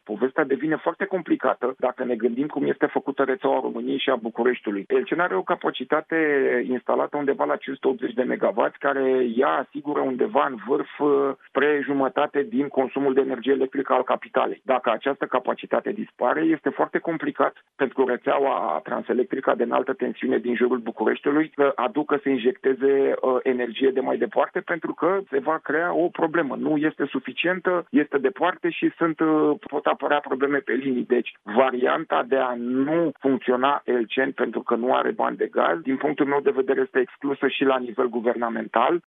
Povestea devine foarte complicată dacă ne gândim cum este făcută rețeaua României și a Bucureștiului. Elcen are o capacitate instalată undeva la 580 de MW, care ea asigură undeva în vârf spre jumătate din consumul de energie electrică al capitalei. Dacă această capacitate dispare, este foarte complicat pentru rețeaua transelectrică de înaltă tensiune din jurul Bucureștiului să aducă, să injecteze energie de mai departe, pentru că se va crea o problemă. Nu este suficientă, este departe și pot apărea probleme pe linii. Deci, varianta de a nu funcționa Elcen pentru că nu are bani de gaz, din punctul meu de vedere, este exclusă și la nivel guvernamental.